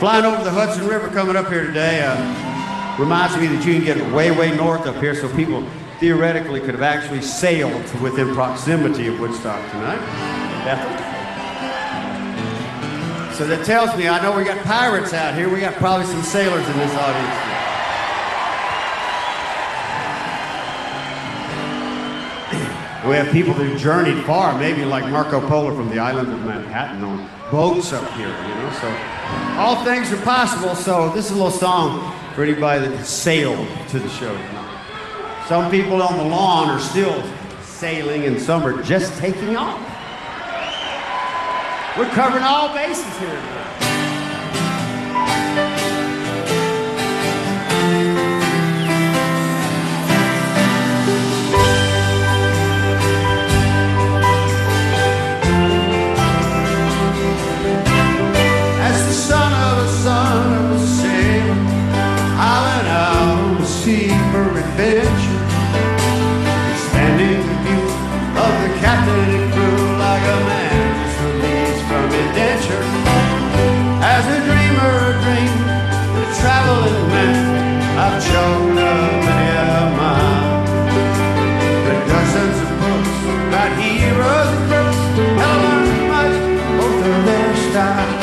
Flying over the Hudson River coming up here today reminds me that you can get way, way north up here, so people theoretically could have actually sailed to within proximity of Woodstock tonight. Bethel. So that tells me, I know we got pirates out here. We got probably some sailors in this audience. We have people who journeyed far, maybe like Marco Polo from the island of Manhattan on boats up here, you know. So all things are possible. So this is a little song for anybody that sailed to the show tonight. Some people on the lawn are still sailing, and some are just taking off. We're covering all bases here today. Expanding the view of the captain and crew like a man just released from indenture. As a dreamer, a dream, and a traveling man, I've chosen many a mile. Read dozens of books about heroes and crooks, and I learned much both of their style.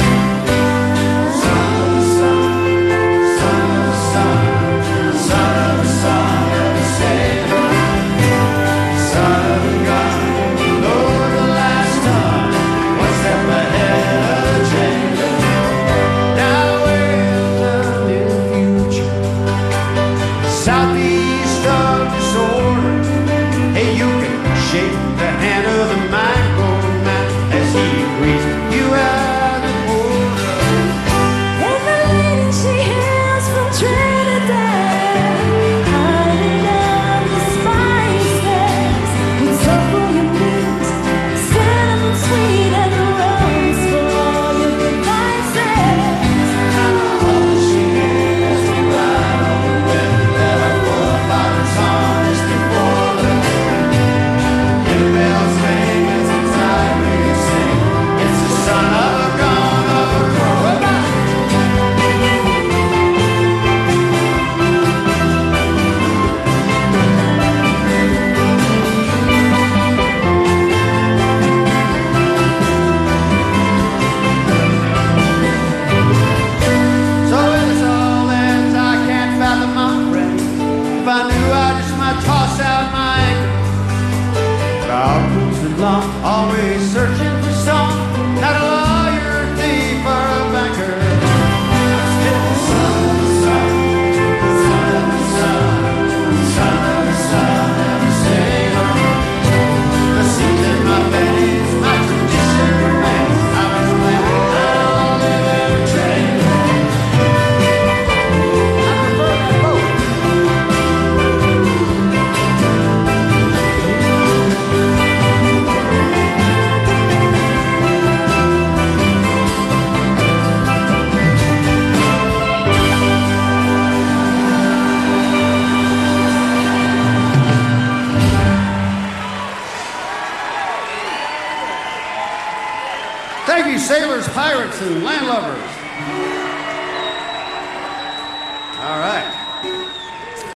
Always searching for some, not a lawyer, thief, or a banker. I'm still the son of the sun, son of the sun, son of the sun of a sailor. The seas in my veins, my tradition remains. I was planning I'll live in a trailer. I prefer that boat. Thank you, sailors, pirates, and landlubbers.